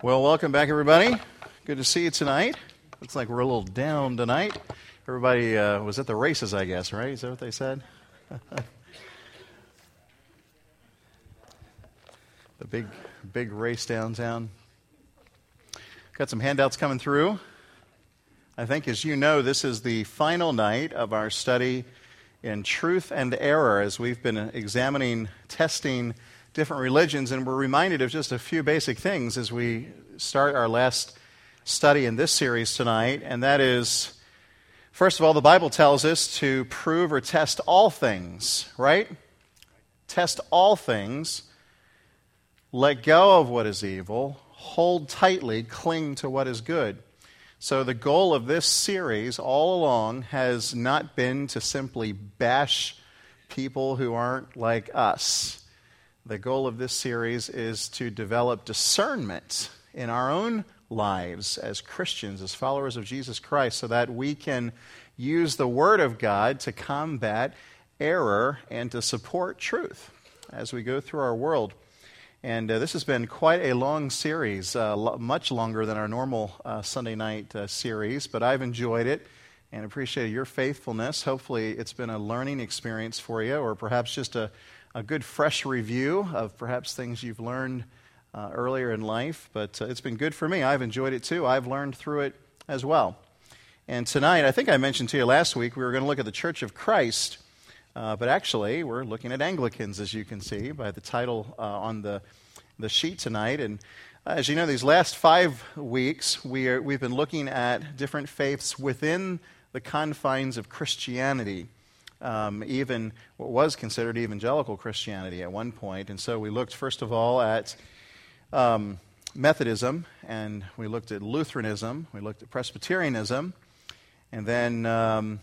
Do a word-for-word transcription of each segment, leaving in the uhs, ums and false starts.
Well, welcome back, everybody. Good to see you tonight. Looks like we're a little down tonight. Everybody uh, was at the races, I guess, right? Is that what they said? The big, big race downtown. Got some handouts coming through. I think, as you know, this is the final night of our study in Truth and Error, as we've been examining, testing different religions, and we're reminded of just a few basic things as we start our last study in this series tonight, and that is, first of all, the Bible tells us to prove or test all things, right? Test all things, let go of what is evil, hold tightly, cling to what is good. So the goal of this series all along has not been to simply bash people who aren't like us. The goal of this series is to develop discernment in our own lives as Christians, as followers of Jesus Christ, so that we can use the Word of God to combat error and to support truth as we go through our world. And uh, this has been quite a long series, uh, lo- much longer than our normal uh, Sunday night uh, series, but I've enjoyed it and appreciated your faithfulness. Hopefully it's been a learning experience for you, or perhaps just a a good fresh review of perhaps things you've learned uh, earlier in life, but uh, it's been good for me. I've enjoyed it too. I've learned through it as well. And tonight, I think I mentioned to you last week, we were going to look at the Church of Christ, uh, but actually we're looking at Anglicans, as you can see by the title uh, on the, the sheet tonight. And uh, as you know, these last five weeks, we are, we've been looking at different faiths within the confines of Christianity. Um, even what was considered evangelical Christianity at one point. And so we looked, first of all, at um, Methodism, and we looked at Lutheranism, we looked at Presbyterianism, and then um,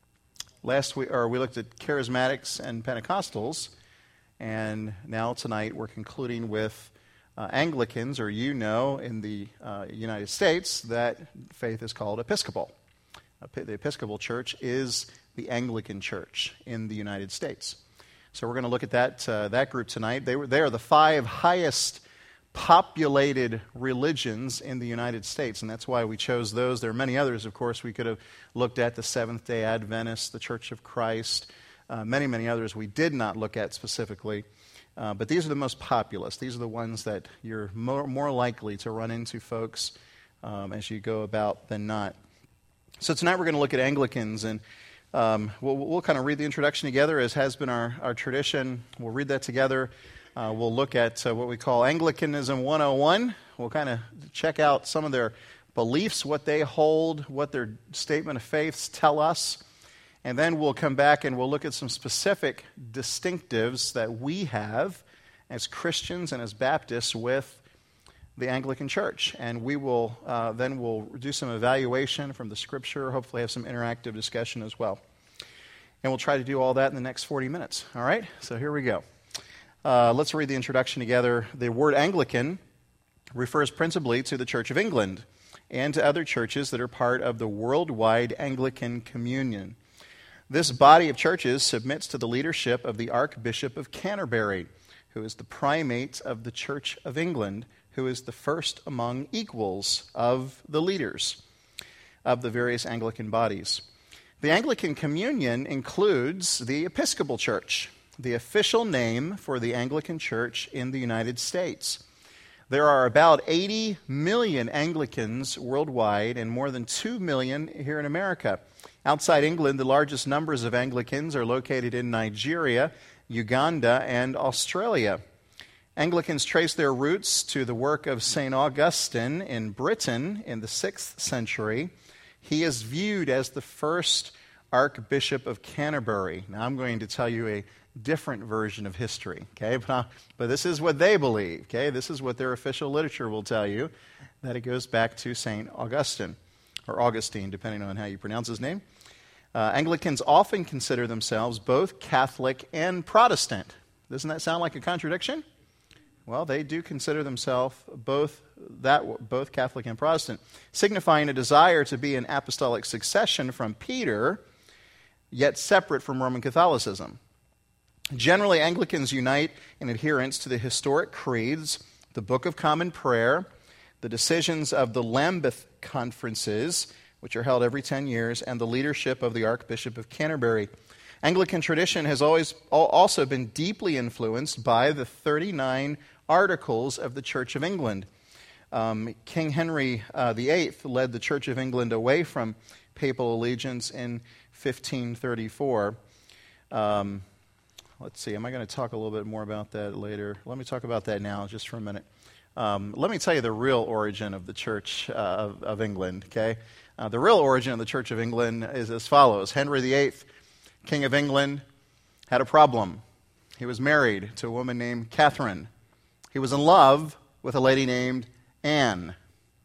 last week, or we looked at Charismatics and Pentecostals, and now tonight we're concluding with uh, Anglicans, or you know, in the uh, United States, that faith is called Episcopal. The Episcopal Church is the Anglican Church in the United States. So we're going to look at that uh, that group tonight. They were they are the five highest populated religions in the United States, and that's why we chose those. There are many others, of course. We could have looked at the Seventh-day Adventists, the Church of Christ, uh, many, many others we did not look at specifically. Uh, but these are the most populous. These are the ones that you're more, more likely to run into, folks, um, as you go about than not. So tonight we're going to look at Anglicans, and um, we'll, we'll kind of read the introduction together, as has been our, our tradition. We'll read that together. Uh, we'll look at uh, what we call Anglicanism one oh one. We'll kind of check out some of their beliefs, what they hold, what their statement of faiths tell us. And then we'll come back and we'll look at some specific distinctives that we have as Christians and as Baptists with the Anglican Church, and we will uh, then we'll do some evaluation from the Scripture, hopefully have some interactive discussion as well. And we'll try to do all that in the next forty minutes. All right? So here we go. Uh, let's read the introduction together. The word Anglican refers principally to the Church of England and to other churches that are part of the worldwide Anglican Communion. This body of churches submits to the leadership of the Archbishop of Canterbury, who is the primate of the Church of England, who is the first among equals of the leaders of the various Anglican bodies. The Anglican Communion includes the Episcopal Church, the official name for the Anglican Church in the United States. There are about eighty million Anglicans worldwide and more than two million here in America. Outside England, the largest numbers of Anglicans are located in Nigeria, Uganda, and Australia. Anglicans trace their roots to the work of Saint Augustine in Britain in the sixth century. He is viewed as the first Archbishop of Canterbury. Now, I'm going to tell you a different version of history, okay? But, but this is what they believe, okay? This is what their official literature will tell you, that it goes back to Saint Augustine, or Augustine, depending on how you pronounce his name. Uh, Anglicans often consider themselves both Catholic and Protestant. Doesn't that sound like a contradiction? Well, they do consider themselves both that both Catholic and Protestant, signifying a desire to be in apostolic succession from Peter, yet separate from Roman Catholicism. Generally, Anglicans unite in adherence to the historic creeds, the Book of Common Prayer, the decisions of the Lambeth conferences, which are held every ten years, and the leadership of the Archbishop of Canterbury. Anglican tradition has always also been deeply influenced by the thirty-nine Articles of the Church of England. Um, King Henry uh, the Eighth led the Church of England away from papal allegiance in fifteen thirty-four. Um, let's see, am I going to talk a little bit more about that later? Let me talk about that now, just for a minute. Um, let me tell you the real origin of the Church uh, of, of England, okay? Uh, the real origin of the Church of England is as follows. Henry the Eighth, King of England, had a problem. He was married to a woman named Catherine. He was in love with a lady named Anne.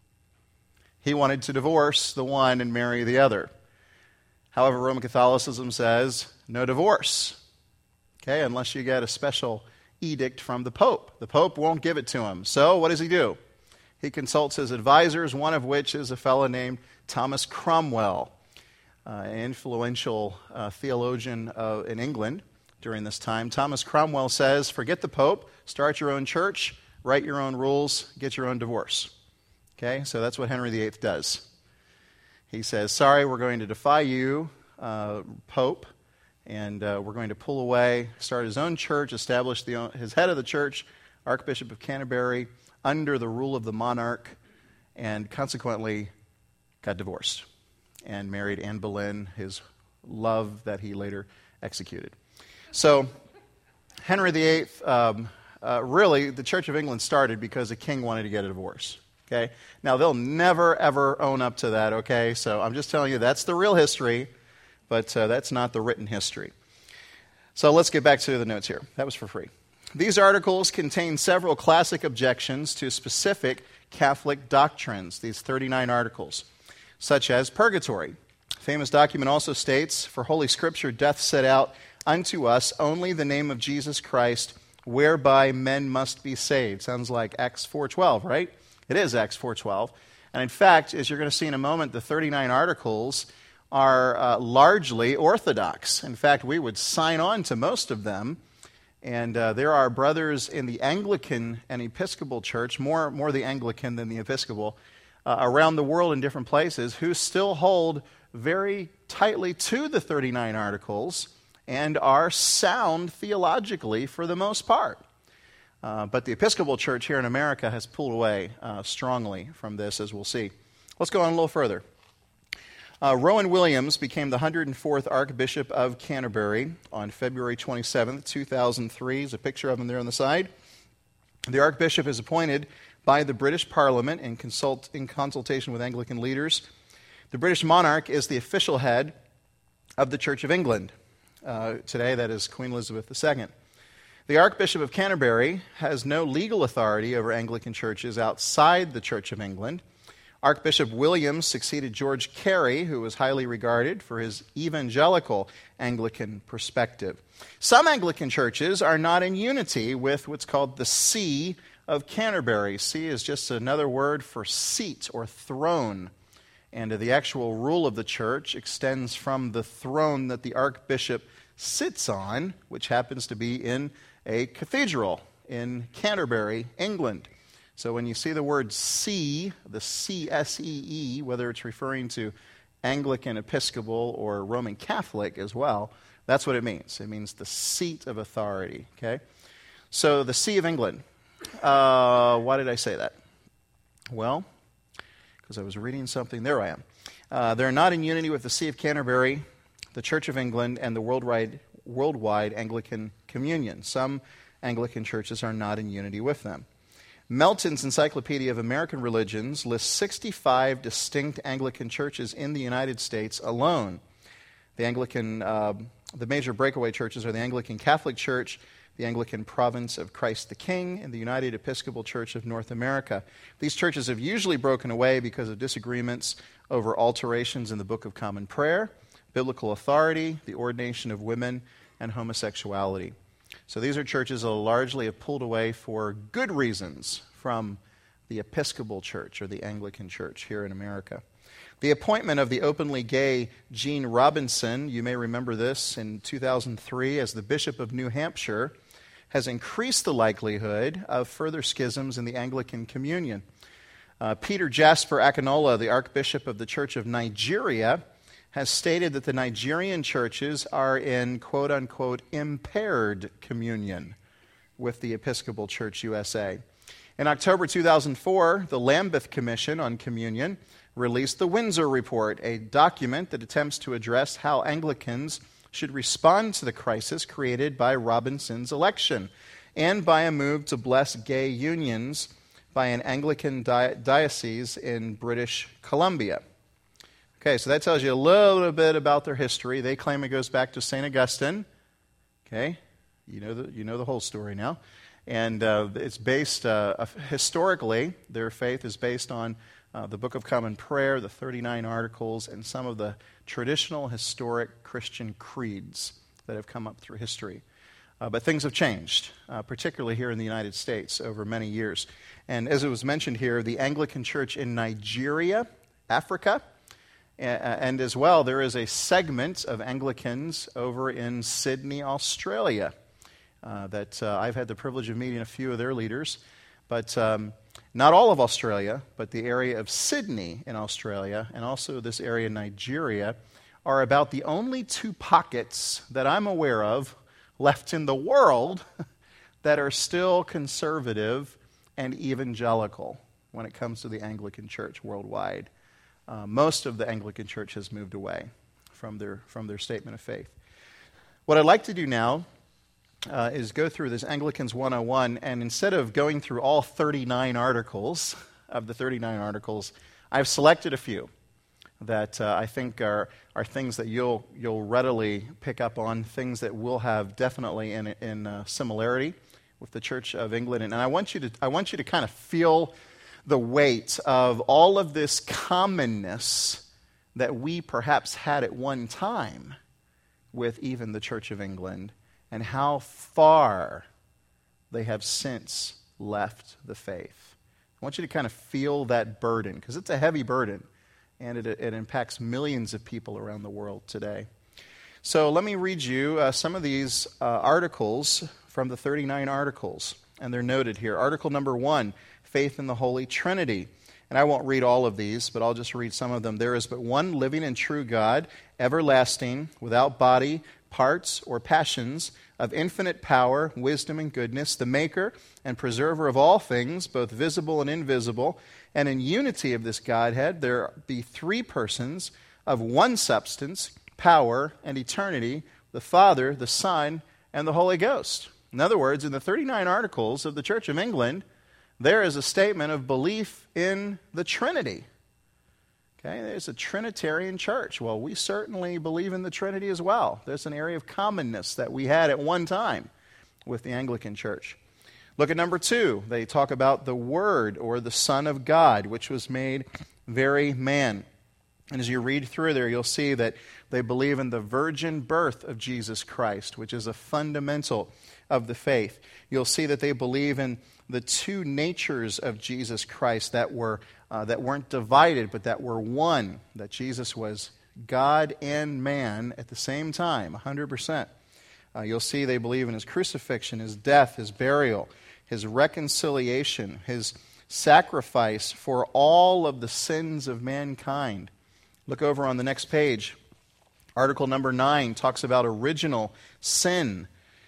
He wanted to divorce the one and marry the other. However, Roman Catholicism says no divorce, okay, unless you get a special edict from the Pope. The Pope won't give it to him. So what does he do? He consults his advisors, one of which is a fellow named Thomas Cromwell, uh, an influential uh, theologian uh, in England during this time. Thomas Cromwell says, forget the Pope, start your own church, write your own rules, get your own divorce. Okay, so that's what Henry the Eighth does. He says, sorry, we're going to defy you, uh, Pope, and uh, we're going to pull away, start his own church, establish the, his head of the church, Archbishop of Canterbury, under the rule of the monarch, and consequently got divorced and married Anne Boleyn, his love that he later executed. So Henry the Eighth, um, uh, really, the Church of England started because a king wanted to get a divorce. Okay? Now, they'll never, ever own up to that, okay? So I'm just telling you that's the real history, but uh, that's not the written history. So let's get back to the notes here. That was for free. These articles contain several classic objections to specific Catholic doctrines, these thirty-nine articles, such as purgatory. A famous document also states, for Holy Scripture doth set out unto us only the name of Jesus Christ, whereby men must be saved. Sounds like Acts four twelve, right? It is Acts four twelve. And in fact, as you're going to see in a moment, the thirty-nine articles are uh, largely orthodox. In fact, we would sign on to most of them. And uh, there are brothers in the Anglican and Episcopal Church, more, more the Anglican than the Episcopal, uh, around the world in different places, who still hold very tightly to the thirty-nine articles and are sound theologically for the most part. Uh, but the Episcopal Church here in America has pulled away uh, strongly from this, as we'll see. Let's go on a little further. Uh, Rowan Williams became the one hundred fourth Archbishop of Canterbury on February twenty-seventh, two thousand three. There's a picture of him there on the side. The Archbishop is appointed by the British Parliament in, consult, in consultation with Anglican leaders. The British monarch is the official head of the Church of England. Uh, today, that is Queen Elizabeth the Second. The Archbishop of Canterbury has no legal authority over Anglican churches outside the Church of England. Archbishop Williams succeeded George Carey, who was highly regarded for his evangelical Anglican perspective. Some Anglican churches are not in unity with what's called the See of Canterbury. See is just another word for seat or throne. And the actual rule of the church extends from the throne that the archbishop sits on, which happens to be in a cathedral in Canterbury, England. So when you see the word see, the C S E E, whether it's referring to Anglican, Episcopal, or Roman Catholic as well, that's what it means. It means the seat of authority, okay? So the See of England. Uh, why did I say that? Well, because I was reading something. There I am. Uh, they're not in unity with the See of Canterbury, the Church of England, and the worldwide, worldwide Anglican Communion. Some Anglican churches are not in unity with them. Melton's Encyclopedia of American Religions lists sixty-five distinct Anglican churches in the United States alone. The Anglican, uh, the major breakaway churches are the Anglican Catholic Church, the Anglican Province of Christ the King, and the United Episcopal Church of North America. These churches have usually broken away because of disagreements over alterations in the Book of Common Prayer, biblical authority, the ordination of women, and homosexuality. So these are churches that largely have pulled away for good reasons from the Episcopal Church or the Anglican Church here in America. The appointment of the openly gay Gene Robinson, you may remember this, in two thousand three as the Bishop of New Hampshire, has increased the likelihood of further schisms in the Anglican Communion. Uh, Peter Jasper Akinola, the Archbishop of the Church of Nigeria, has stated that the Nigerian churches are in quote-unquote impaired communion with the Episcopal Church U S A. In October two thousand four, the Lambeth Commission on Communion released the Windsor Report, a document that attempts to address how Anglicans should respond to the crisis created by Robinson's election and by a move to bless gay unions by an Anglican di- diocese in British Columbia. Okay, so that tells you a little bit about their history. They claim it goes back to Saint Augustine. Okay, you know the, you know the whole story now. And uh, it's based, uh, historically, their faith is based on uh, the Book of Common Prayer, the thirty-nine Articles, and some of the traditional historic Christian creeds that have come up through history. Uh, but things have changed, uh, particularly here in the United States over many years. And as it was mentioned here, the Anglican Church in Nigeria, Africa, and as well, there is a segment of Anglicans over in Sydney, Australia, uh, that uh, I've had the privilege of meeting a few of their leaders. But um, not all of Australia, but the area of Sydney in Australia, and also this area in Nigeria, are about the only two pockets that I'm aware of left in the world that are still conservative and evangelical when it comes to the Anglican Church worldwide. Uh, most of the Anglican Church has moved away from their from their statement of faith. What I'd like to do now uh, is go through this Anglicans one oh one, and instead of going through all thirty-nine articles of the thirty-nine articles, I've selected a few that uh, I think are are things that you'll you'll readily pick up on, things that will have definitely in in uh, similarity with the Church of England, and I want you to I want you to kind of feel the weight of all of this commonness that we perhaps had at one time with even the Church of England, and how far they have since left the faith. I want you to kind of feel that burden, because it's a heavy burden, and it, it impacts millions of people around the world today. So let me read you uh, some of these uh, articles from the thirty-nine articles, and they're noted here. Article number one, faith in the Holy Trinity. And I won't read all of these, but I'll just read some of them. There is but one living and true God, everlasting, without body, parts, or passions, of infinite power, wisdom, and goodness, the maker and preserver of all things, both visible and invisible. And in unity of this Godhead, there be three persons of one substance, power, and eternity, the Father, the Son, and the Holy Ghost. In other words, in the thirty-nine articles of the Church of England, there is a statement of belief in the Trinity. Okay, there's a Trinitarian church. Well, we certainly believe in the Trinity as well. There's an area of commonness that we had at one time with the Anglican Church. Look at number two. They talk about the Word, or the Son of God, which was made very man. And as you read through there, you'll see that they believe in the virgin birth of Jesus Christ, which is a fundamental of the faith. You'll see that they believe in the two natures of Jesus Christ that were uh, that weren't divided, but that were one, that Jesus was God and man at the same time, one hundred percent. Uh, you'll see they believe in his crucifixion, his death, his burial, his reconciliation, his sacrifice for all of the sins of mankind. Look over on the next page. Article number nine talks about original sin.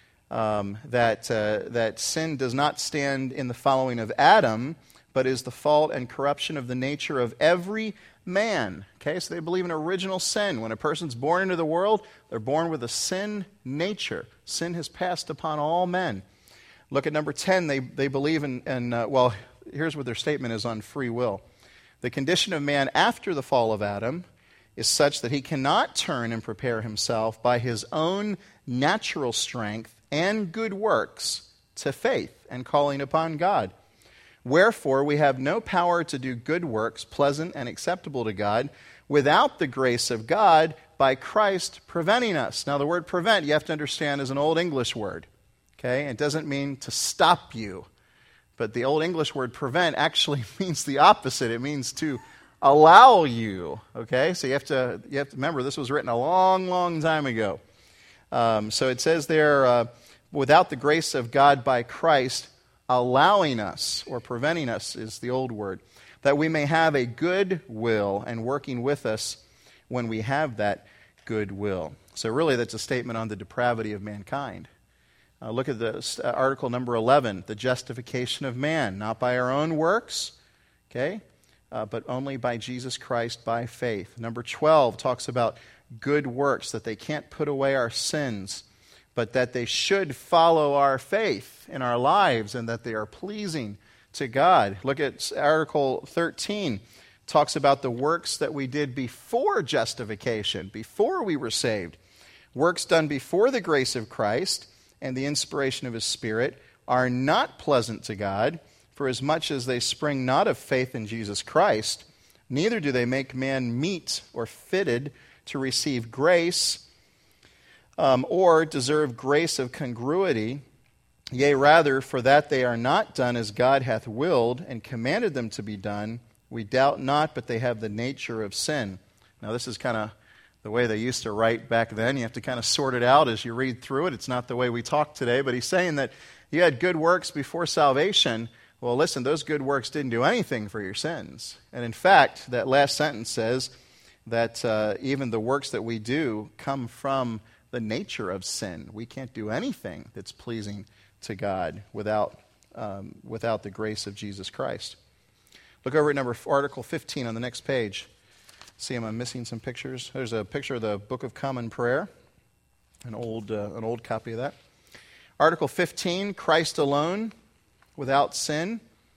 Um, that uh, that sin does not stand in the following of Adam, but is the fault and corruption of the nature of every man. Okay, so they believe in original sin. When a person's born into the world, they're born with a sin nature. Sin has passed upon all men. Look at number ten. They they believe in, in uh, well, here's what their statement is on free will. The condition of man after the fall of Adam is such that he cannot turn and prepare himself by his own natural strength and good works to faith and calling upon God. Wherefore we have no power to do good works pleasant and acceptable to God without the grace of God by Christ preventing us. Now the word prevent, you have to understand, is an Old English word. Okay, it doesn't mean to stop you. But the Old English word prevent actually means the opposite. It means to allow you. Okay, so you have to you have to remember this was written a long, long time ago. Um, so it says there, uh, without the grace of God by Christ, allowing us, or preventing us is the old word. that we may have a good will and working with us when we have that good will. So really that's a statement on the depravity of mankind. Uh, look at the uh, article number eleven, the justification of man, not by our own works, okay, uh, but only by Jesus Christ by faith. Number twelve talks about good works, that they can't put away our sins, but that they should follow our faith in our lives and that they are pleasing to God. Look at article thirteen, talks about the works that we did before justification, before we were saved. Works done before the grace of Christ and the inspiration of his Spirit are not pleasant to God, for as much as they spring not of faith in Jesus Christ, neither do they make man meet or fitted to receive grace, um, or deserve grace of congruity. Yea, rather, for that they are not done as God hath willed and commanded them to be done, we doubt not, but they have the nature of sin. Now, this is kind of the way they used to write back then. You have to kind of sort it out as you read through it. It's not the way we talk today, but he's saying that you had good works before salvation. Well, listen, those good works didn't do anything for your sins. And in fact, that last sentence says that uh, even the works that we do come from the nature of sin. We can't do anything that's pleasing to God without, um, without the grace of Jesus Christ. Look over at number article fifteen on the next page. See, am I missing some pictures? There's a picture of the Book of Common Prayer, an old, uh, an old copy of that. Article fifteen, Christ alone, without sin.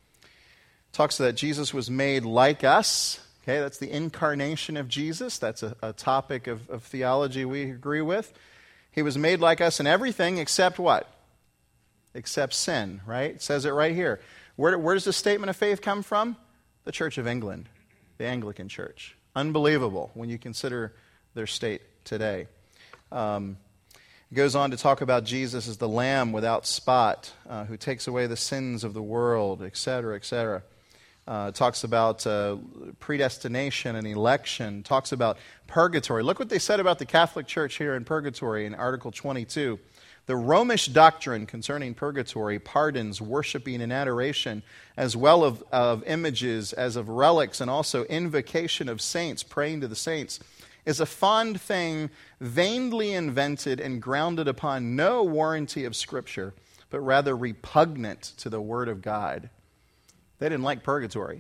Talks that Jesus was made like us. Okay, that's the incarnation of Jesus. That's a, a topic of, of theology we agree with. He was made like us in everything except what? Except sin, right? It says it right here. Where, where does the statement of faith come from? The Church of England, the Anglican Church. Unbelievable when you consider their state today. Um, it goes on to talk about Jesus as the Lamb without spot, uh, who takes away the sins of the world, et cetera, et cetera. Uh, talks about uh, predestination and election. Talks about purgatory. Look what they said about the Catholic Church here in purgatory in Article twenty-two. The Romish doctrine concerning purgatory pardons, worshiping, and adoration, as well of, of images as of relics, and also invocation of saints, praying to the saints, is a fond thing vainly invented and grounded upon no warranty of Scripture, but rather repugnant to the Word of God. They didn't like purgatory.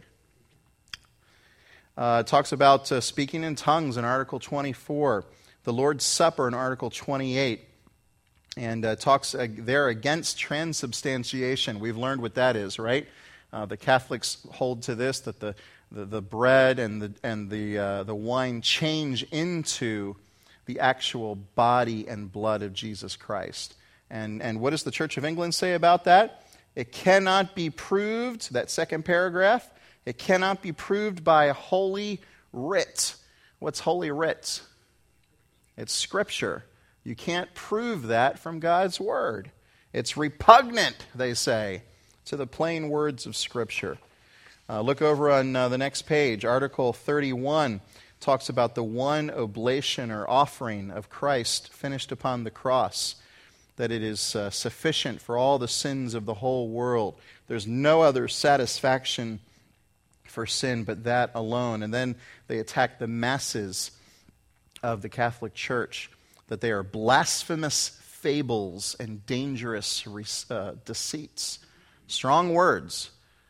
Uh, it talks about uh, speaking in tongues in Article twenty-four, the Lord's Supper in Article twenty-eight, and uh, talks uh, there against transubstantiation. We've learned what that is, right? Uh, the Catholics hold to this, that the, the, the bread and the, and the, uh, the wine change into the actual body and blood of Jesus Christ. And, and what does the Church of England say about that? It cannot be proved, that second paragraph, it cannot be proved by Holy Writ. What's Holy Writ? It's Scripture. You can't prove that from God's Word. It's repugnant, they say, to the plain words of Scripture. Uh, look over on uh, the next page. Article thirty-one talks about the one oblation or offering of Christ finished upon the cross, that it is uh, sufficient for all the sins of the whole world. There's no other satisfaction for sin but that alone. And then they attack the masses of the Catholic Church, that they are blasphemous fables and dangerous uh, deceits. Strong words.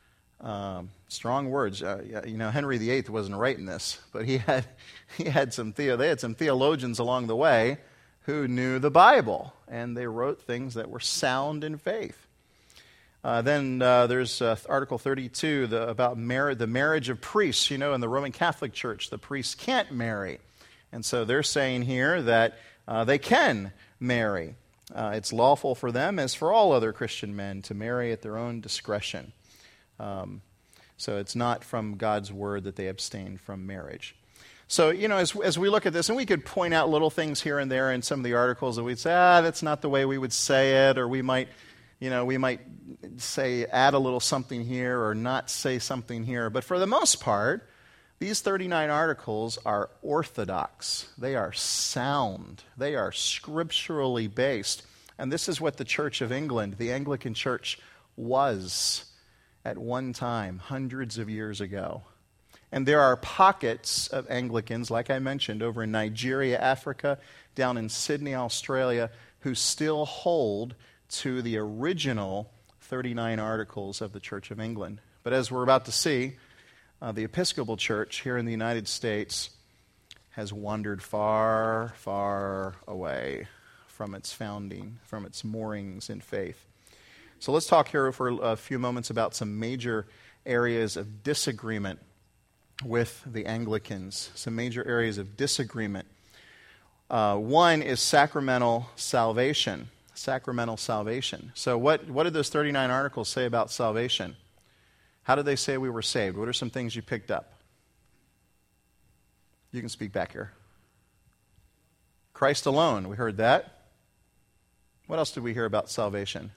Um, strong words. Uh, you know, Henry the Eighth wasn't writing this, but he had he had some theo. They had some theologians along the way who knew the Bible, and they wrote things that were sound in faith. Uh, then uh, there's uh, Article thirty-two the, about mar- the marriage of priests. You know, in the Roman Catholic Church, the priests can't marry, and so they're saying here that uh, they can marry. Uh, it's lawful for them, as for all other Christian men, to marry at their own discretion. Um, so it's not from God's word that they abstain from marriage. So, you know, as, as we look at this, and we could point out little things here and there in some of the articles that we'd say, ah, that's not the way we would say it, or we might, you know, we might say, add a little something here or not say something here. But for the most part, these thirty-nine articles are orthodox. They are sound. They are scripturally based. And this is what the Church of England, the Anglican Church, was. at one time, hundreds of years ago. And there are pockets of Anglicans, like I mentioned, over in Nigeria, Africa, down in Sydney, Australia, who still hold to the original thirty-nine Articles of the Church of England. But as we're about to see, uh, the Episcopal Church here in the United States has wandered far, far away from its founding, from its moorings in faith. So let's talk here for a few moments about some major areas of disagreement with the Anglicans, some major areas of disagreement. Uh, one is sacramental salvation. Sacramental salvation. So what, what did those thirty-nine Articles say about salvation? How did they say we were saved? What are some things you picked up? You can speak back here. Christ alone, we heard that. What else did we hear about salvation?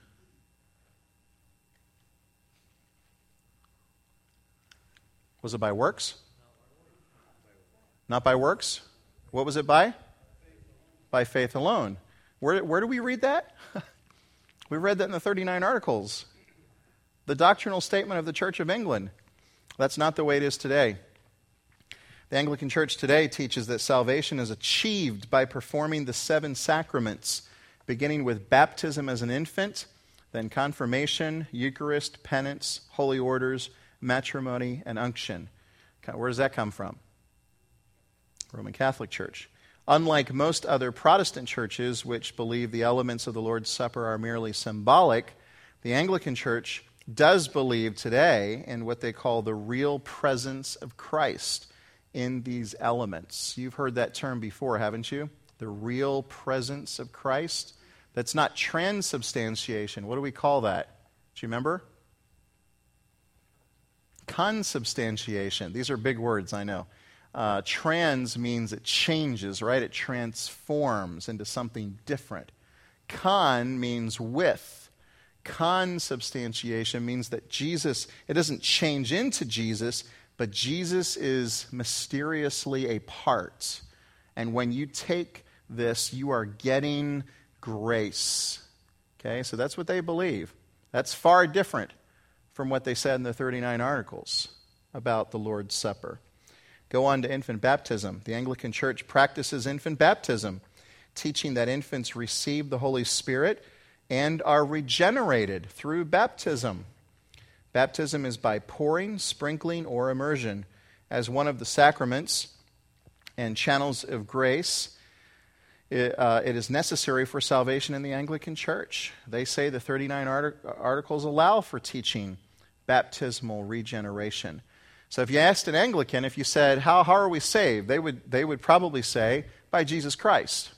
Was it by works? Not by works? What was it by? By faith alone. Where, where do we read that? We read that in the thirty-nine Articles. The doctrinal statement of the Church of England. That's not the way it is today. The Anglican Church today teaches that salvation is achieved by performing the seven sacraments, beginning with baptism as an infant, then confirmation, Eucharist, penance, holy orders, matrimony, and unction. Where does that come from? Roman Catholic Church. Unlike most other Protestant churches, which believe the elements of the Lord's Supper are merely symbolic, the Anglican Church does believe today in what they call the real presence of Christ in these elements. You've heard that term before, haven't you? The real presence of Christ. That's not transubstantiation. What do we call that? Do you remember? Consubstantiation. These are big words, I know. Uh, trans means it changes, right? It transforms into something different. Con means with. Consubstantiation means that Jesus, it doesn't change into Jesus, but Jesus is mysteriously a part. And when you take this, you are getting grace. Okay, so that's what they believe. That's far different from what they said in the thirty-nine Articles about the Lord's Supper. Go on to infant baptism. The Anglican Church practices infant baptism, teaching that infants receive the Holy Spirit and are regenerated through baptism. Baptism is by pouring, sprinkling, or immersion. As one of the sacraments and channels of grace, it, uh, it is necessary for salvation in the Anglican Church. They say the thirty-nine art- Articles allow for teaching baptismal regeneration. So if you asked an Anglican, if you said, how, how are we saved? They would, they would probably say, by Jesus Christ.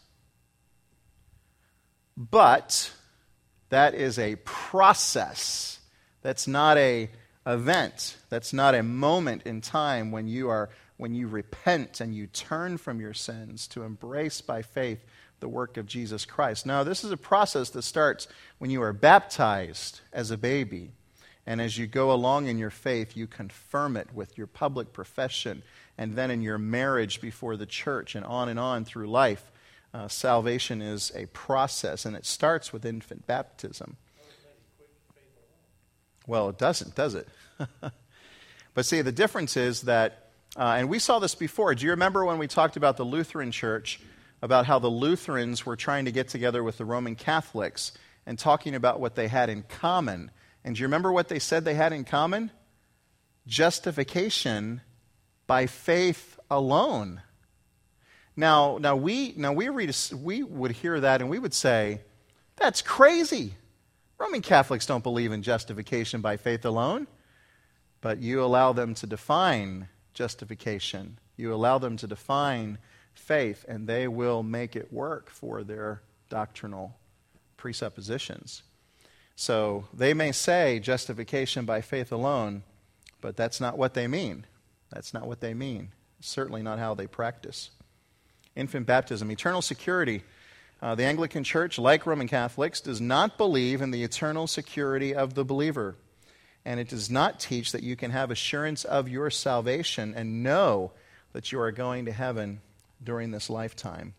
But that is a process. That's not a event. That's not a moment in time when you are when you repent and you turn from your sins to embrace by faith the work of Jesus Christ. No, this is a process that starts when you are baptized as a baby. And as you go along in your faith, you confirm it with your public profession, and then in your marriage before the church, and on and on through life. Uh, salvation is a process, and it starts with infant baptism. Well, it doesn't, does it? But see, the difference is that, uh, and we saw this before. Do you remember when we talked about the Lutheran Church, about how the Lutherans were trying to get together with the Roman Catholics and talking about what they had in common? And do you remember what they said they had in common? Justification by faith alone. Now, now we now we read we would hear that and we would say, that's crazy. Roman Catholics don't believe in justification by faith alone. But you allow them to define justification. You allow them to define faith, and they will make it work for their doctrinal presuppositions. So they may say justification by faith alone, but that's not what they mean. That's not what they mean. Certainly not how they practice. Infant baptism, eternal security. Uh, the Anglican Church, like Roman Catholics, does not believe in the eternal security of the believer. And it does not teach that you can have assurance of your salvation and know that you are going to heaven during this lifetime.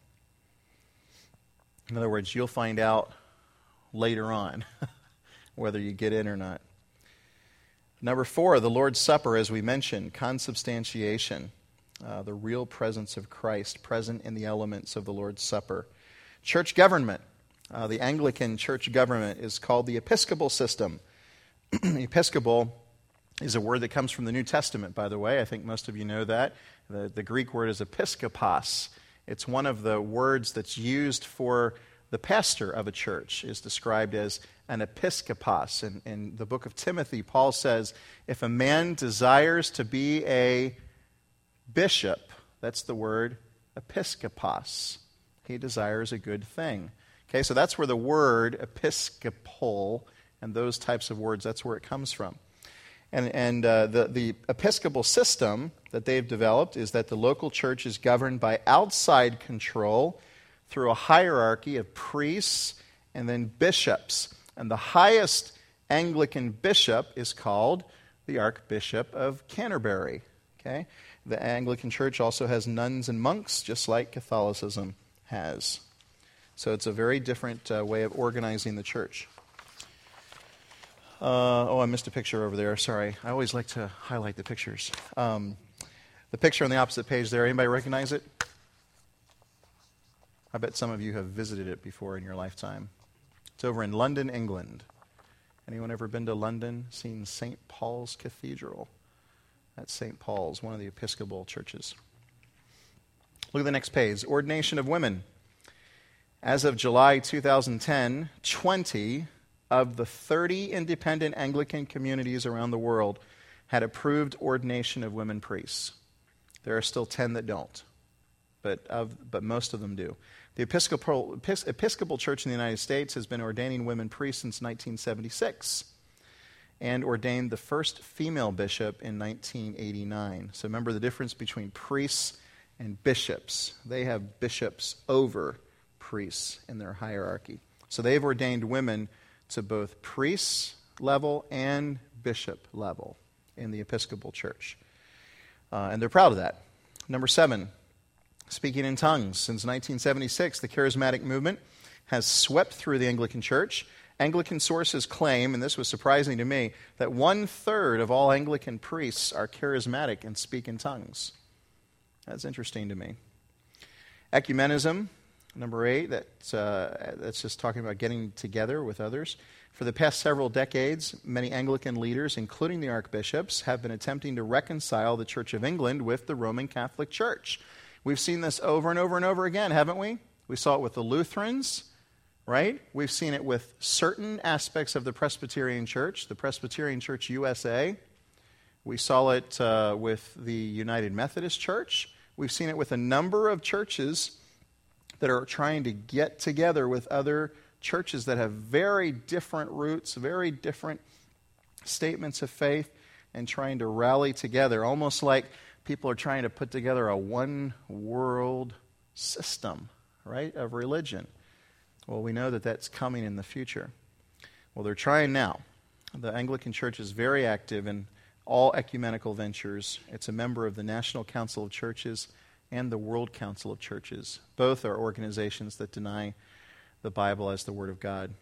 In other words, you'll find out later on whether you get in or not. Number four, the Lord's Supper, as we mentioned, consubstantiation, uh, the real presence of Christ present in the elements of the Lord's Supper. Church government. Uh, the Anglican church government is called the Episcopal system. Episcopal is a word that comes from the New Testament, by the way. I think most of you know that. The, the Greek word is episkopos. It's one of the words that's used for the pastor of a church, is described as an episkopos. In, in the book of Timothy, Paul says, if a man desires to be a bishop, that's the word episkopos. He desires a good thing. Okay, so that's where the word episcopal and those types of words, that's where it comes from. And, and uh, the, the Episcopal system that they've developed is that the local church is governed by outside control through a hierarchy of priests and then bishops. And the highest Anglican bishop is called the Archbishop of Canterbury. Okay? The Anglican church also has nuns and monks, just like Catholicism has. So it's a very different uh, way of organizing the church. Uh, oh, I missed a picture over there. Sorry. I always like to highlight the pictures. Um, the picture on the opposite page there, anybody recognize it? I bet some of you have visited it before in your lifetime. It's over in London, England. Anyone ever been to London, seen Saint Paul's Cathedral? That's Saint Paul's, one of the Episcopal churches. Look at the next page. Ordination of women. As of July two thousand ten, twenty of the thirty independent Anglican communities around the world had approved ordination of women priests. There are still ten that don't, but of, but most of them do. The Episcopal, Episcopal Church in the United States has been ordaining women priests since nineteen seventy-six and ordained the first female bishop in nineteen eighty-nine. So remember the difference between priests and bishops. They have bishops over priests in their hierarchy. So they've ordained women to both priests level and bishop level in the Episcopal Church. Uh, and they're proud of that. Number seven, speaking in tongues. Since nineteen seventy-six, the charismatic movement has swept through the Anglican Church. Anglican sources claim, and this was surprising to me, that one-third of all Anglican priests are charismatic and speak in tongues. That's interesting to me. Ecumenism. Number eight, that's, uh, that's just talking about getting together with others. For the past several decades, many Anglican leaders, including the archbishops, have been attempting to reconcile the Church of England with the Roman Catholic Church. We've seen this over and over and over again, haven't we? We saw it with the Lutherans, right? We've seen it with certain aspects of the Presbyterian Church, the Presbyterian Church U S A. We saw it uh, with the United Methodist Church. We've seen it with a number of churches that are trying to get together with other churches that have very different roots, very different statements of faith, and trying to rally together, almost like people are trying to put together a one-world system, right, of religion. Well, we know that that's coming in the future. Well, they're trying now. The Anglican Church is very active in all ecumenical ventures. It's a member of the National Council of Churches and the World Council of Churches. Both are organizations that deny the Bible as the Word of God.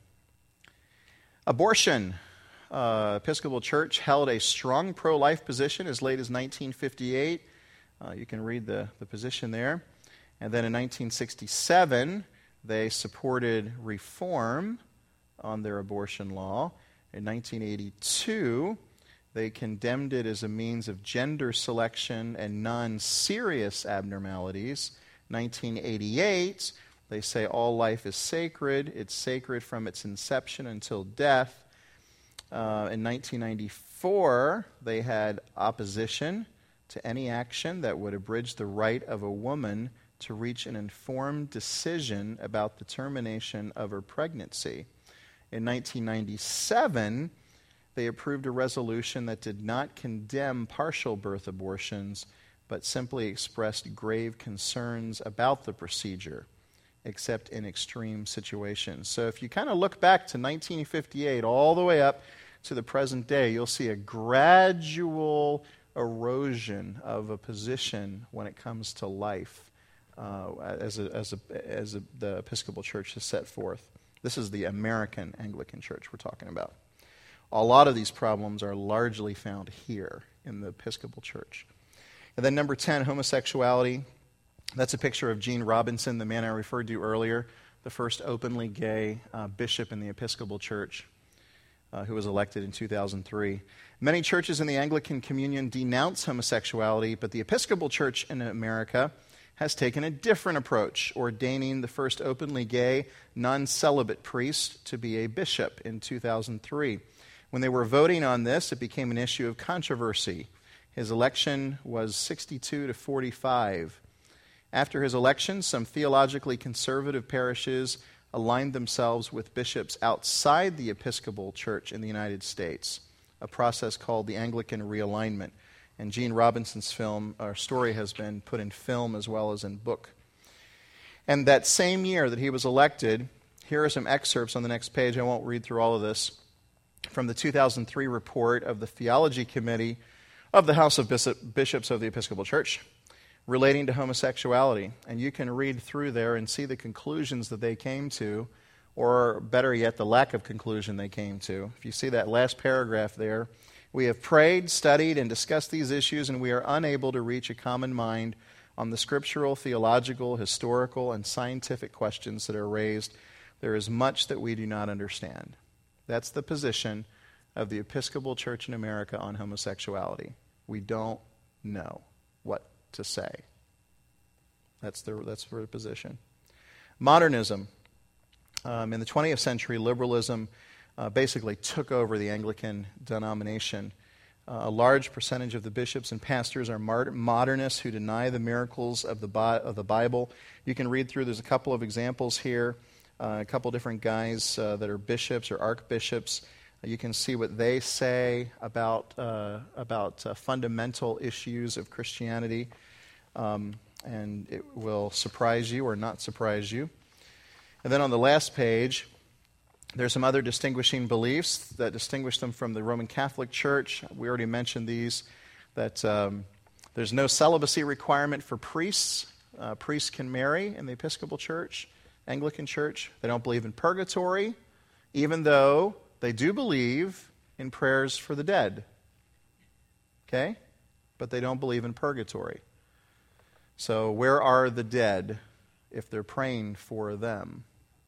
Abortion. Uh, Episcopal Church held a strong pro-life position as late as nineteen fifty-eight. Uh, you can read the, the position there. And then in nineteen sixty-seven, they supported reform on their abortion law. In nineteen eighty-two, they condemned it as a means of gender selection and non-serious abnormalities. nineteen eighty-eight, they say all life is sacred. It's sacred from its inception until death. Uh, in nineteen ninety-four, they had opposition to any action that would abridge the right of a woman to reach an informed decision about the termination of her pregnancy. In nineteen ninety-seven, they approved a resolution that did not condemn partial birth abortions, but simply expressed grave concerns about the procedure, except in extreme situations. So if you kind of look back to nineteen fifty-eight all the way up to the present day, you'll see a gradual erosion of a position when it comes to life uh, as, a, as, a, as a, the Episcopal Church has set forth. This is the American Anglican Church we're talking about. a lot of these problems are largely found here in the Episcopal Church. And then number ten, homosexuality. That's a picture of Gene Robinson, the man I referred to earlier, the first openly gay uh, bishop in the Episcopal Church, uh, who was elected in two thousand three. Many churches in the Anglican Communion denounce homosexuality, but the Episcopal Church in America has taken a different approach, ordaining the first openly gay, non-celibate priest to be a bishop in two thousand three. When they were voting on this, it became an issue of controversy. His election was sixty-two to forty-five. After his election, some theologically conservative parishes aligned themselves with bishops outside the Episcopal Church in the United States, a process called the Anglican Realignment. And Gene Robinson's film, our story has been put in film as well as in book. And that same year that he was elected, here are some excerpts on the next page. I won't read through all of this. From the two thousand three report of the Theology Committee of the House of Bishops of the Episcopal Church relating to homosexuality. And you can read through there and see the conclusions that they came to, or better yet, the lack of conclusion they came to. If you see that last paragraph there, we have prayed, studied, and discussed these issues, and we are unable to reach a common mind on the scriptural, theological, historical, and scientific questions that are raised. There is much that we do not understand. That's the position of the Episcopal Church in America on homosexuality. We don't know what to say. That's their, that's their position. Modernism. Um, in the twentieth century, liberalism uh, basically took over the Anglican denomination. Uh, a large percentage of the bishops and pastors are mar- modernists who deny the miracles of the, Bi- of the Bible. You can read through, there's a couple of examples here, uh, a couple different guys uh, that are bishops or archbishops. You can see what they say about uh, about uh, fundamental issues of Christianity, um, and it will surprise you or not surprise you. And then on the last page, there's some other distinguishing beliefs that distinguish them from the Roman Catholic Church. We already mentioned these, that um, there's no celibacy requirement for priests. Uh, priests can marry in the Episcopal Church, Anglican Church. They don't believe in purgatory, even though they do believe in prayers for the dead. Okay? But they don't believe in purgatory. So where are the dead if they're praying for them?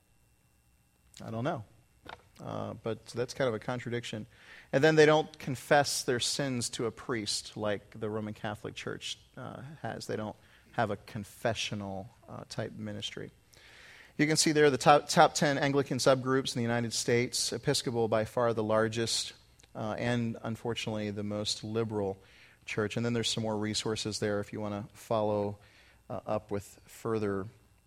I don't know. Uh, but that's kind of a contradiction. And then they don't confess their sins to a priest like the Roman Catholic Church uh, has. They don't have a confessional uh, type ministry. You can see there the top, top ten Anglican subgroups in the United States. Episcopal by far the largest, uh, and unfortunately the most liberal church. And then there's some more resources there if you want to follow uh, up with further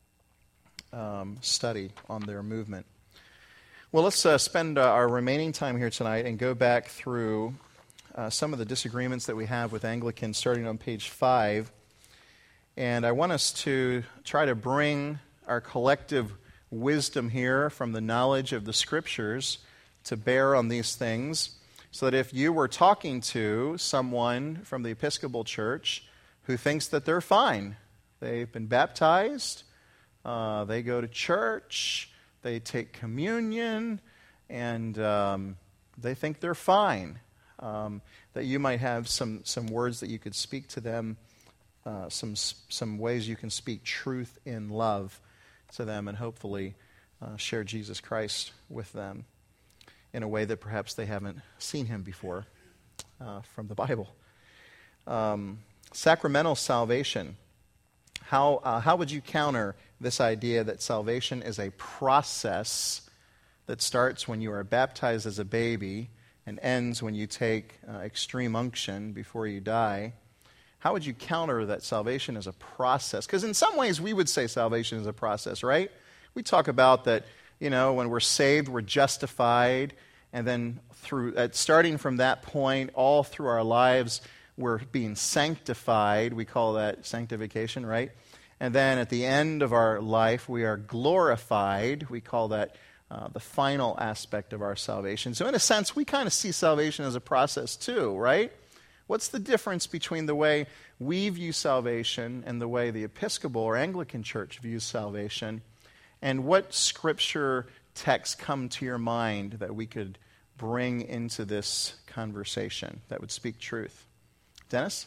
um, study on their movement. Well, let's uh, spend uh, our remaining time here tonight and go back through uh, some of the disagreements that we have with Anglicans, starting on page five. And I want us to try to bring our collective wisdom here from the knowledge of the Scriptures to bear on these things, so that if you were talking to someone from the Episcopal Church who thinks that they're fine, they've been baptized, uh, they go to church, they take communion, and um, they think they're fine, um, that you might have some, some words that you could speak to them, uh, some, some ways you can speak truth in love to them, and hopefully uh, share Jesus Christ with them in a way that perhaps they haven't seen him before uh, from the Bible. Um, sacramental salvation. How, uh, how would you counter this idea that salvation is a process that starts when you are baptized as a baby and ends when you take uh, extreme unction before you die? How would you counter that salvation is a process? Because in some ways we would say salvation is a process, right? We talk about that, you know, when we're saved, we're justified, and then through uh, starting from that point, all through our lives, we're being sanctified. We call that sanctification, right? And then at the end of our life, we are glorified. We call that uh, the final aspect of our salvation. So in a sense, we kind of see salvation as a process too, right? What's the difference between the way we view salvation and the way the Episcopal or Anglican Church views salvation? And what Scripture texts come to your mind that we could bring into this conversation that would speak truth? Dennis?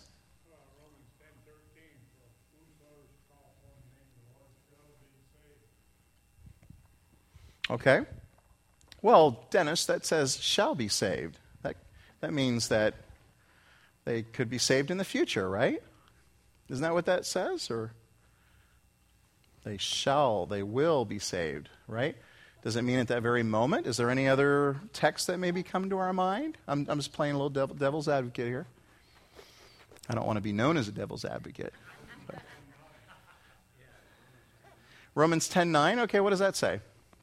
Okay. Well, Dennis, that says shall be saved. That that means that they could be saved in the future, right? Isn't that what that says? Or they shall, they will be saved, right? Does it mean at that very moment? Is there any other text that maybe come to our mind? I'm, I'm just playing a little devil, devil's advocate here. I don't want to be known as a devil's advocate. But. Romans ten nine, okay, what does that say?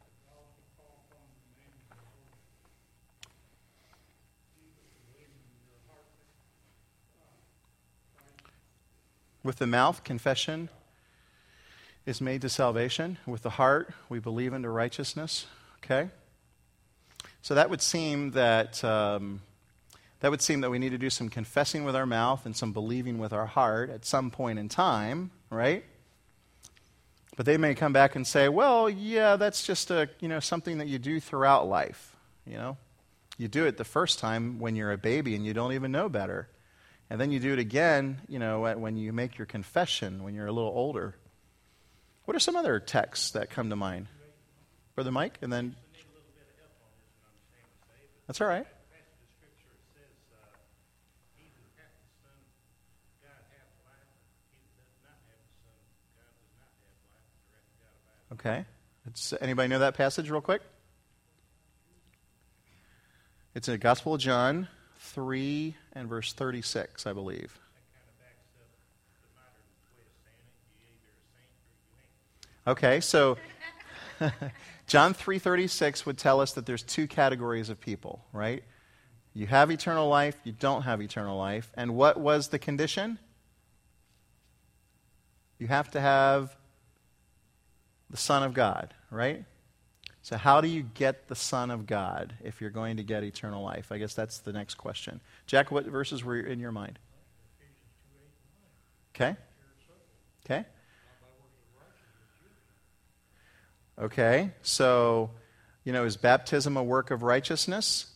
With the mouth, confession is made to salvation. With the heart, we believe into righteousness. Okay? So that would seem that um, that would seem that we need to do some confessing with our mouth and some believing with our heart at some point in time, right? But they may come back and say, well, yeah, that's just a you know something that you do throughout life. You know, you do it the first time when you're a baby and you don't even know better. And then you do it again, you know, when you make your confession when you're a little older. What are some other texts that come to mind? Brother Mike, and then... That's all right. Okay. It's, anybody know that passage real quick? It's in the Gospel of John three and verse thirty-six, I believe. Okay, so John three thirty-six would tell us that there's two categories of people, right? You have eternal life, you don't have eternal life. And what was the condition? You have to have the Son of God, right? So how do you get the Son of God if you're going to get eternal life? I guess that's the next question. Jack, what verses were in your mind? Okay. Okay. Okay. So, you know, is baptism a work of righteousness?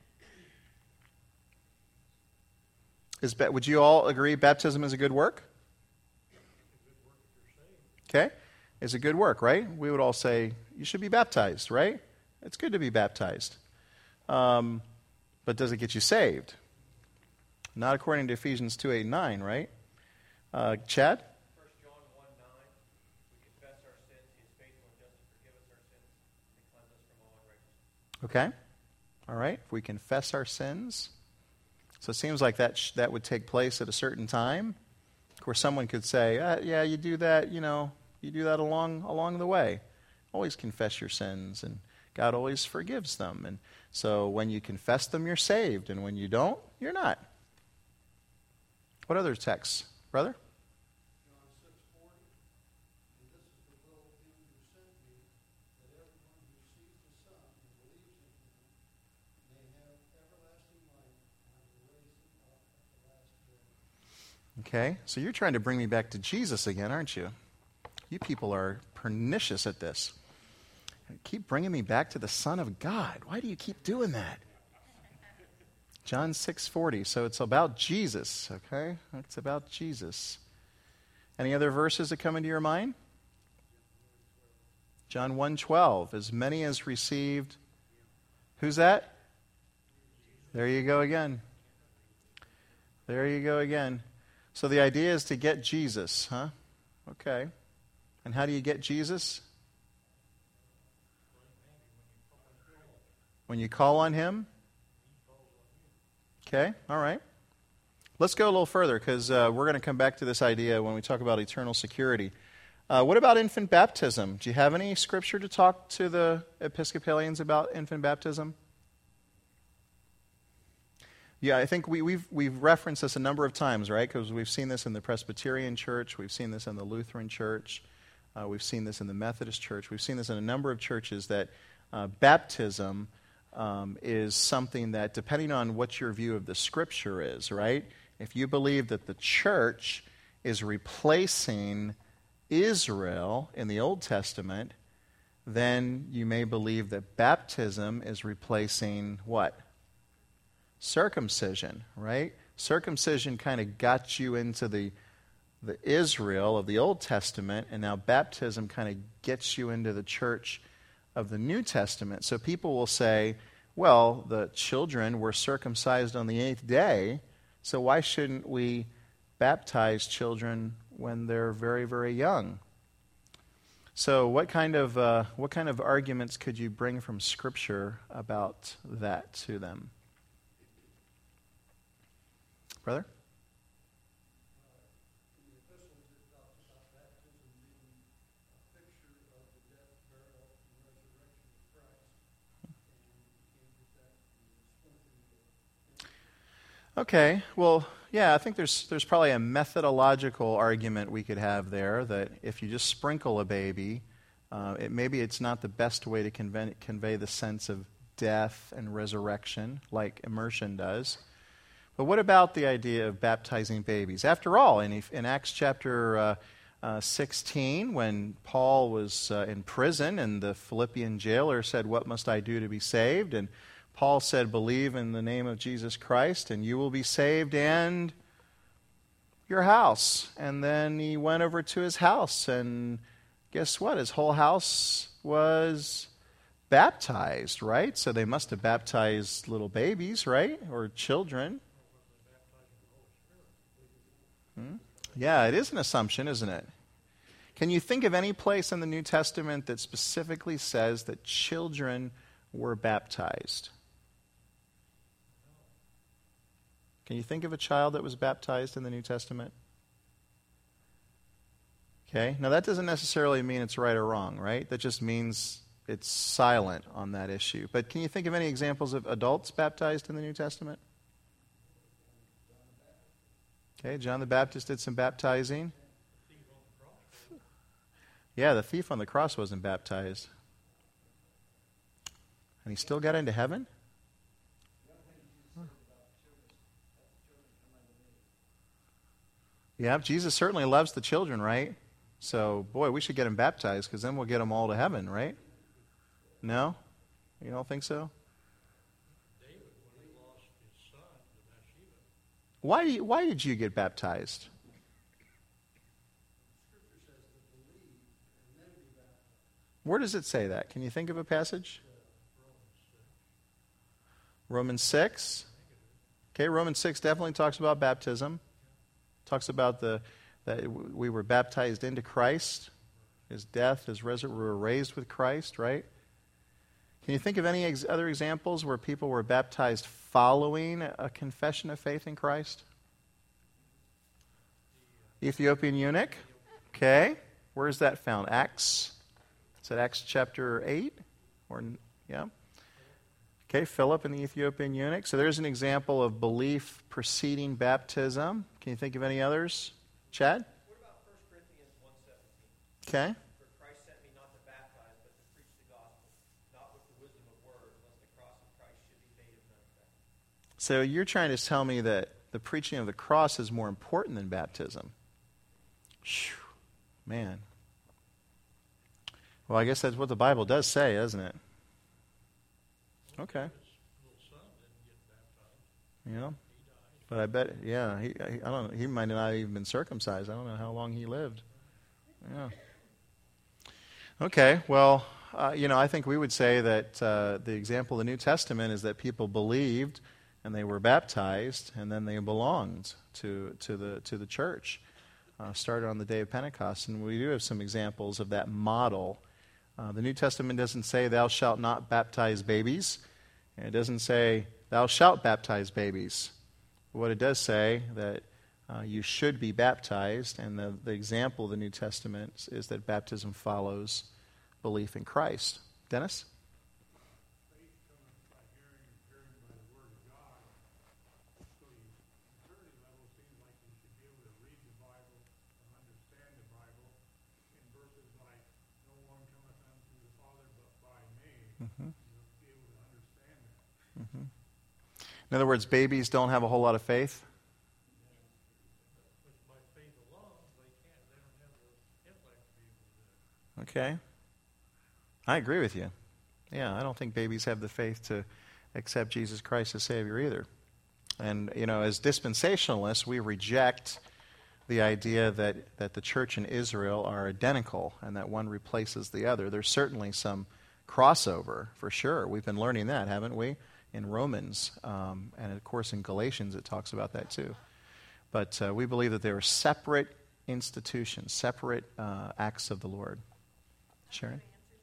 Is would you all agree baptism is a good work? Okay. Is a good work, right? We would all say you should be baptized, right? It's good to be baptized. Um, but does it get you saved? Not according to Ephesians two, eight, and nine, right? Uh, Chad? First John one nine, we confess our sins, he is faithful and just to forgive us our sins and cleanse us from all unrighteousness. Okay. All right. If we confess our sins. So it seems like that sh- that would take place at a certain time. Of course, someone could say, uh, yeah, you do that, you know, you do that along along the way. Always confess your sins, and God always forgives them. And so when you confess them, you're saved, and when you don't, you're not. What other texts, brother? John six forty, and this is the will of him who sent me, that everyone who sees the Son and believes in him may have everlasting life, and I will raise him up at the last day. Okay, so you're trying to bring me back to Jesus again, aren't you? You people are pernicious at this. Keep bringing me back to the Son of God. Why do you keep doing that? John six forty. So it's about Jesus, okay? It's about Jesus. Any other verses that come into your mind? John one twelve. As many as received. Who's that? There you go again. There you go again. So the idea is to get Jesus, huh? Okay. And how do you get Jesus? When you call on him? Okay, all right. Let's go a little further because uh, we're going to come back to this idea when we talk about eternal security. Uh, what about infant baptism? Do you have any scripture to talk to the Episcopalians about infant baptism? Yeah, I think we, we've we've referenced this a number of times, right? Because we've seen this in the Presbyterian Church, we've seen this in the Lutheran Church, uh, we've seen this in the Methodist Church, we've seen this in a number of churches that uh, baptism um, is something that, depending on what your view of the Scripture is, right? If you believe that the church is replacing Israel in the Old Testament, then you may believe that baptism is replacing what? Circumcision, right? Circumcision kind of got you into the the Israel of the Old Testament, and now baptism kind of gets you into the church of the New Testament. So people will say, well, the children were circumcised on the eighth day, so why shouldn't we baptize children when they're very, very young? So what kind of uh, what kind of arguments could you bring from Scripture about that to them? Brother? In the epistles, it talks about baptism being a picture of the death, burial, and resurrection of Christ. And you can't get that from the Springfield. Okay, well, yeah, I think there's there's probably a methodological argument we could have there that if you just sprinkle a baby, uh, it, maybe it's not the best way to convey, convey the sense of death and resurrection like immersion does. But what about the idea of baptizing babies? After all, in, in Acts chapter uh, uh, sixteen, when Paul was uh, in prison and the Philippian jailer said, "What must I do to be saved?" And Paul said, "Believe in the name of Jesus Christ, and you will be saved and your house." And then he went over to his house, and guess what? His whole house was baptized, right? So they must have baptized little babies, right? Or children. Hmm? Yeah, it is an assumption, isn't it? Can you think of any place in the New Testament that specifically says that children were baptized? Can you think of a child that was baptized in the New Testament? Okay, now that doesn't necessarily mean it's right or wrong, right? That just means it's silent on that issue. But can you think of any examples of adults baptized in the New Testament? Okay, John the Baptist did some baptizing. Yeah, the thief on the cross wasn't baptized. And he still got into heaven? Yeah, Jesus certainly loves the children, right? So, boy, we should get them baptized because then we'll get them all to heaven, right? No? You don't think so? David, when he lost his son to Bathsheba. Why, do you- why did you get baptized? Scripture says to believe and then be baptized. Where does it say that? Can you think of a passage? Romans six. Okay, Romans six definitely talks about baptism. Talks about the that we were baptized into Christ, His death, His resurrection. We were raised with Christ, right? Can you think of any ex- other examples where people were baptized following a confession of faith in Christ? Ethiopian eunuch. Okay, where is that found? Acts. Is that Acts chapter eight? Or yeah. Okay, Philip and the Ethiopian eunuch. So there's an example of belief preceding baptism. Can you think of any others? Chad? What about First Corinthians one seventeen? Okay. For Christ sent me not to baptize, but to preach the gospel, not with the wisdom of words, lest the cross of Christ should be made of none effect. So you're trying to tell me that the preaching of the cross is more important than baptism. Phew, man. Well, I guess that's what the Bible does say, isn't it? Okay. His little son didn't get baptized. Yeah. He died. But I bet, yeah, he, he, I don't know, he might not have even been circumcised. I don't know how long he lived. Yeah. Okay, well, uh, you know, I think we would say that uh, the example of the New Testament is that people believed and they were baptized and then they belonged to to the to the church. Uh, started on the day of Pentecost, and we do have some examples of that model. Uh, the New Testament doesn't say, "Thou shalt not baptize babies," and it doesn't say, "Thou shalt baptize babies." What it does say that uh, you should be baptized, and the, the example of the New Testament is that baptism follows belief in Christ. Dennis? Faith cometh by hearing, and hearing by the word of God. So you, maturity level seems like you should be able to read the Bible and understand the Bible in verses like, "No one cometh unto the Father but by me." Mm-hmm. You'll be able to understand that. Mm-hmm. In other words, babies don't have a whole lot of faith. But by faith alone, they can't. They don't have the intellect to be able to do it. Okay. I agree with you. Yeah, I don't think babies have the faith to accept Jesus Christ as Savior either. And, you know, as dispensationalists, we reject the idea that, that the church and Israel are identical and that one replaces the other. There's certainly some crossover, for sure. We've been learning that, haven't we, in Romans. Um, and, of course, in Galatians it talks about that too. But uh, we believe that they are separate institutions, separate uh, acts of the Lord. Sharon?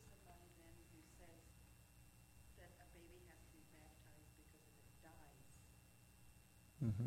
Mm-hmm.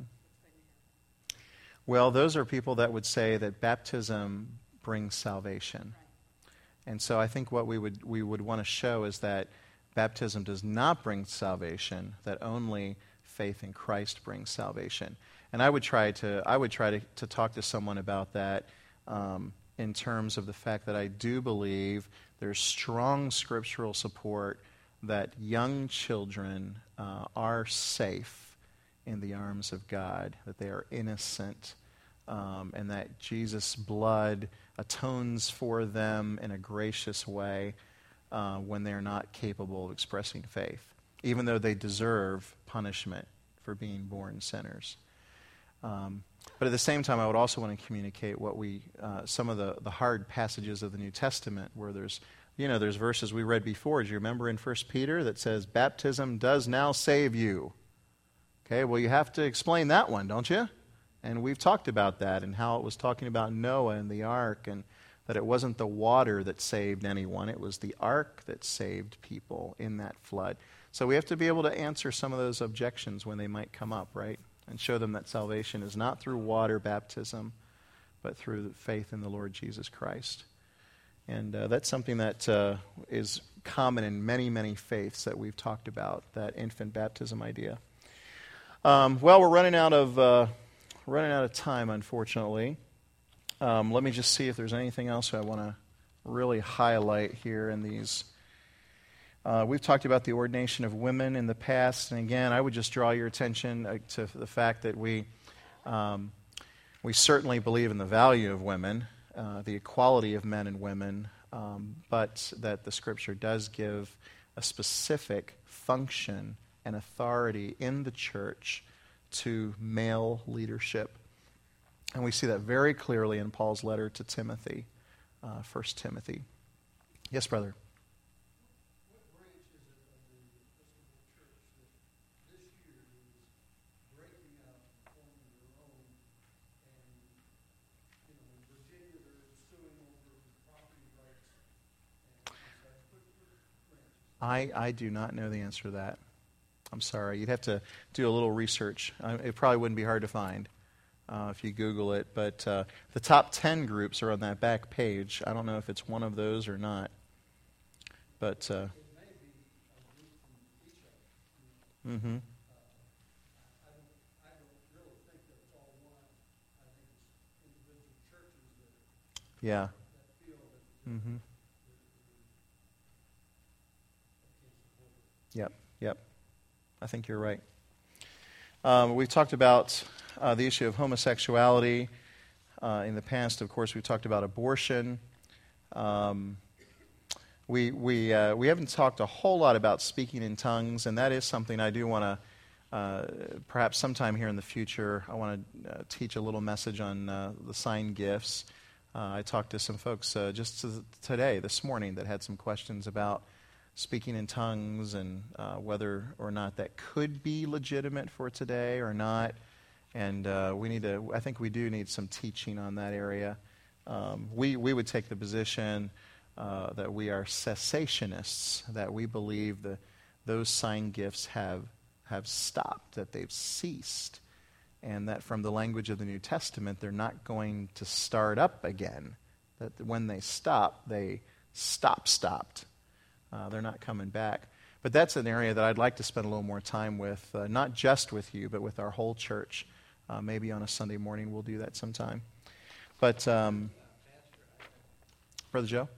Well, those are people that would say that baptism brings salvation. And so I think what we would we would want to show is that baptism does not bring salvation, that only faith in Christ brings salvation. And I would try to I would try to, to talk to someone about that um, in terms of the fact that I do believe there's strong scriptural support that young children uh, are safe in the arms of God, that they are innocent, um, and that Jesus' blood atones for them in a gracious way uh, when they're not capable of expressing faith, even though they deserve punishment for being born sinners. Um, but at the same time, I would also want to communicate what we, uh, some of the, the hard passages of the New Testament where there's, you know, there's verses we read before. Do you remember in First Peter that says, baptism does now save you? Okay, well, you have to explain that one, don't you? And we've talked about that and how it was talking about Noah and the ark, and that it wasn't the water that saved anyone. It was the ark that saved people in that flood. So we have to be able to answer some of those objections when they might come up, right? And show them that salvation is not through water baptism, but through faith in the Lord Jesus Christ. And uh, that's something that uh, is common in many, many faiths that we've talked about, that infant baptism idea. Um, well, we're running out of uh, running out of time, unfortunately. Um, let me just see if there's anything else I want to really highlight here in these. Uh, we've talked about the ordination of women in the past, and again, I would just draw your attention uh, to the fact that we um, we certainly believe in the value of women, uh, the equality of men and women, um, but that the Scripture does give a specific function and authority in the church to male leadership. And we see that very clearly in Paul's letter to Timothy, uh, First Timothy. Yes, brother? What branch is it of the Episcopal Church that this year is breaking out and forming their own? And, you know, in Virginia they're suing over property rights and such. What, what branches? I, I do not know the answer to that. I'm sorry. You'd have to do a little research. Uh, it probably wouldn't be hard to find uh, if you Google it. But uh, the top ten groups are on that back page. I don't know if it's one of those or not. But, uh, It may be a group from each of them. mm-hmm. Uh, I don't, I don't really think that it's all one. I think it's individual churches that, Yeah. that feel that Mm-hmm. that- that- Yep, yep. I think you're right. Um, we've talked about uh, the issue of homosexuality uh, in the past. Of course, we've talked about abortion. Um, we we uh, we haven't talked a whole lot about speaking in tongues, and that is something I do want to uh, perhaps sometime here in the future. I want to uh, teach a little message on uh, the sign gifts. Uh, I talked to some folks uh, just to today, this morning, that had some questions about speaking in tongues and uh, whether or not that could be legitimate for today or not. And uh, we need to, I think we do need some teaching on that area. Um, we, we would take the position uh, that we are cessationists, that we believe the, those sign gifts have, have stopped, that they've ceased, and that from the language of the New Testament, they're not going to start up again. That when they stop, they stop, stopped. Uh, they're not coming back. But that's an area that I'd like to spend a little more time with, uh, not just with you, but with our whole church. Uh, maybe on a Sunday morning we'll do that sometime. But, um, Brother Joe?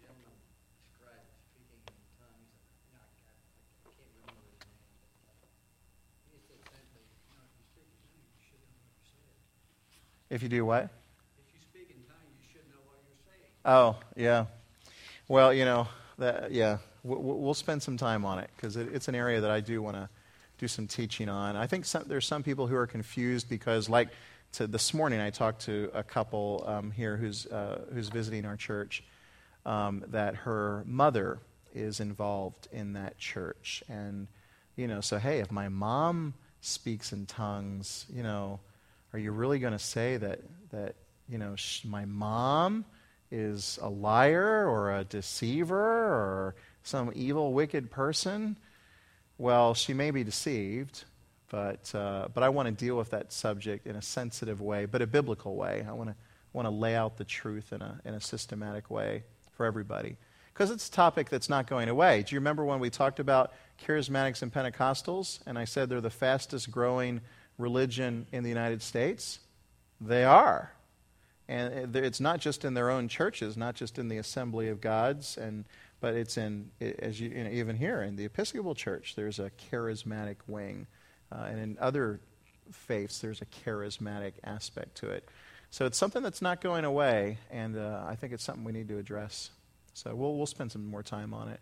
If you do what? If you speak in tongues, you should know what you're saying. Oh, yeah. Well, you know, that, yeah, we'll, we'll spend some time on it because it, it's an area that I do want to do some teaching on. I think some, there's some people who are confused because, like, to this morning I talked to a couple um, here who's uh, who's visiting our church, um, that her mother is involved in that church, and you know, so hey, if my mom speaks in tongues, you know, are you really going to say that that you know sh- my mom is a liar or a deceiver or some evil, wicked person? Well, she may be deceived, but uh, but I want to deal with that subject in a sensitive way, but a biblical way. I want to want to lay out the truth in a in a systematic way for everybody, because it's a topic that's not going away. Do you remember when we talked about charismatics and Pentecostals, and I said they're the fastest growing religion in the United States? They are. And it's not just in their own churches, not just in the Assembly of God's, and but it's in, as you, you know, even here in the Episcopal Church, there's a charismatic wing, uh, and in other faiths, there's a charismatic aspect to it. So it's something that's not going away, and uh, I think it's something we need to address. So we'll we'll spend some more time on it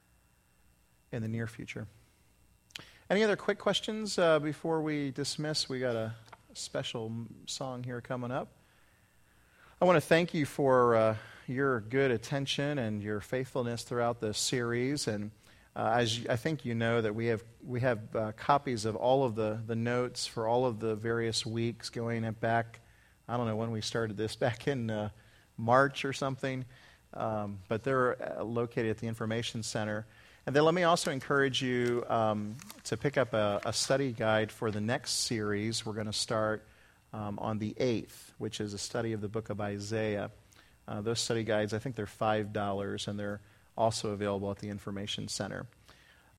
in the near future. Any other quick questions uh, before we dismiss? We got a special song here coming up. I want to thank you for uh, your good attention and your faithfulness throughout the series. And uh, as you, I think you know that we have we have uh, copies of all of the, the notes for all of the various weeks going back, I don't know when we started this, back in uh, March or something. Um, but they're uh, located at the Information Center. And then let me also encourage you um, to pick up a, a study guide for the next series. We're going to start Um, on the eighth, which is a study of the book of Isaiah. Uh, those study guides, I think they're five dollars, and they're also available at the Information Center.